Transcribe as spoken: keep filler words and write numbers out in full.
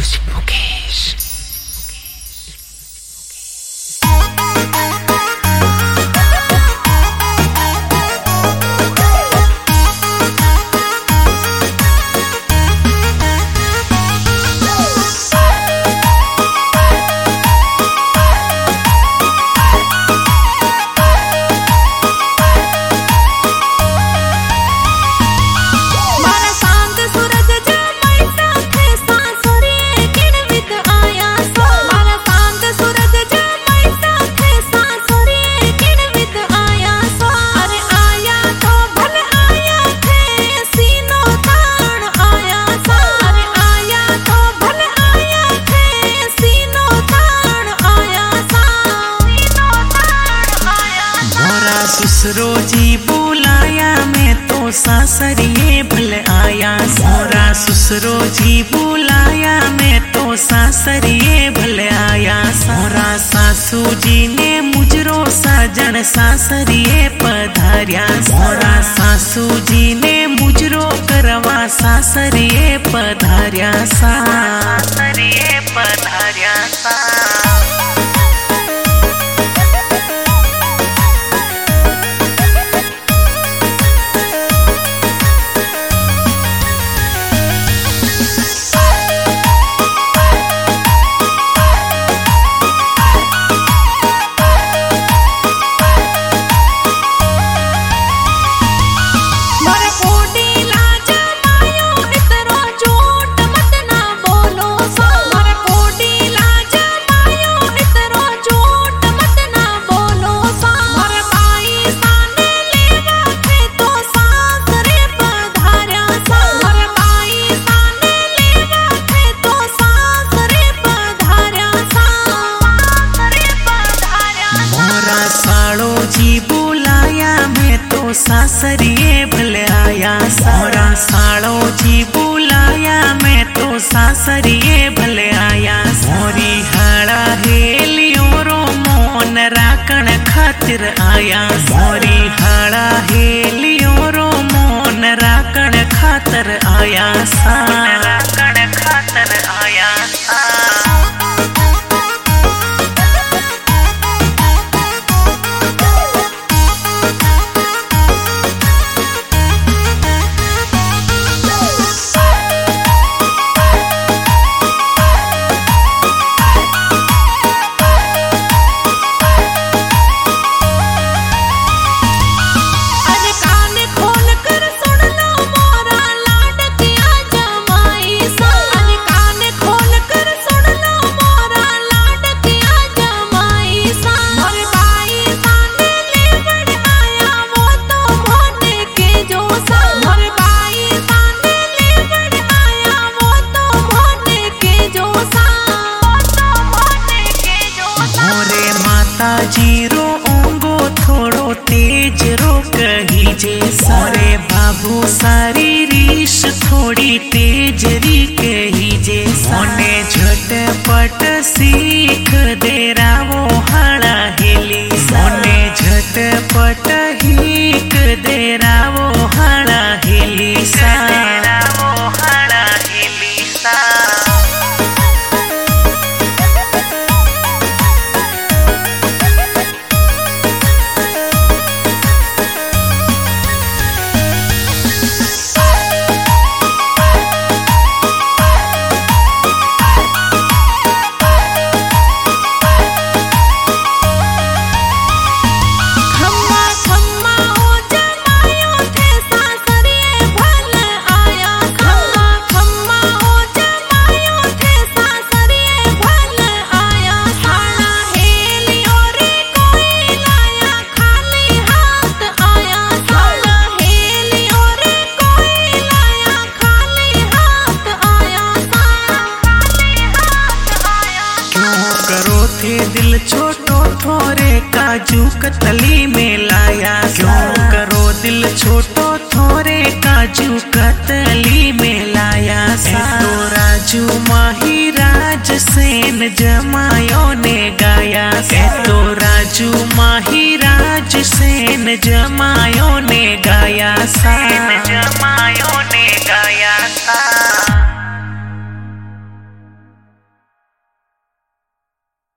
Music Mukesh. ससुरो जी बुलाया मैं तो सासरिए भल आया। मोरा ससुरो जी बुलाया मैं तो सासरिए भल आया। मोरा सासू जी ने मुजरो साजन सासरिए पधार्या। मोरा सासू जी ने मुजरो करवा सासरिए पधार्या। सासरिए पधार्या सा जी बुलाया मैं तो सासरिए भल आया। मोरा साड़ो जी बुलाया मैं तो सासरिए भल आया। मोरी हाड़ा हेलियो रो मोन राकण खातिर आया। मोरी हाड़ा हेलियो रो मोन राकण खातिर आया। सा राकण खातिर आया। सा जीरो ओंगो थोड़ो तेज रो कहीजे। सारे बाबू सारी रीश थोड़ी तेज री कहीजे। सोने झटपट सीख दे रावो हाड़ा हेली। सोने झटपट हीक दे रावो हाड़ा हेली। सा रावो हाड़ा हेली। सा दिल छोटो थोरे काजू कतली में लाया। क्यों करो दिल छोटो थोरे काजू कतली में लाया। तो राजू माही राज सेन जमायो ने गाया। तो राजू माही राज सेन जमायो ने गाया। सा जमायो ने गाया। सा